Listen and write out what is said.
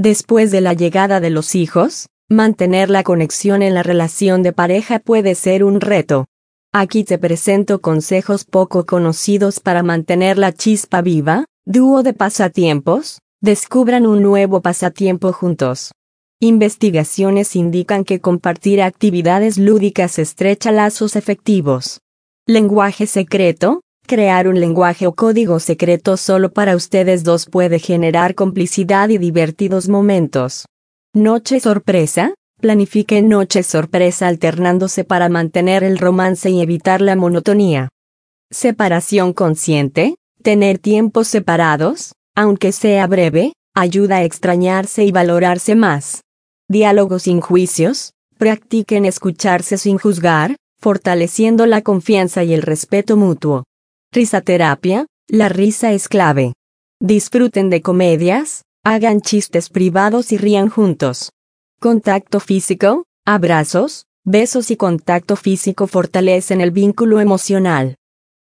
Después de la llegada de los hijos, mantener la conexión en la relación de pareja puede ser un reto. Aquí te presento consejos poco conocidos para mantener la chispa viva. Dúo de pasatiempos. Descubran un nuevo pasatiempo juntos. Investigaciones indican que compartir actividades lúdicas estrecha lazos efectivos. Lenguaje secreto. Crear un lenguaje o código secreto solo para ustedes dos puede generar complicidad y divertidos momentos. Noche sorpresa. Planifiquen noches sorpresa alternándose para mantener el romance y evitar la monotonía. Separación consciente. Tener tiempos separados, aunque sea breve, ayuda a extrañarse y valorarse más. Diálogo sin juicios. Practiquen escucharse sin juzgar, fortaleciendo la confianza y el respeto mutuo. Risaterapia. La risa es clave. Disfruten de comedias, hagan chistes privados y rían juntos. Contacto físico. Abrazos, besos y contacto físico fortalecen el vínculo emocional.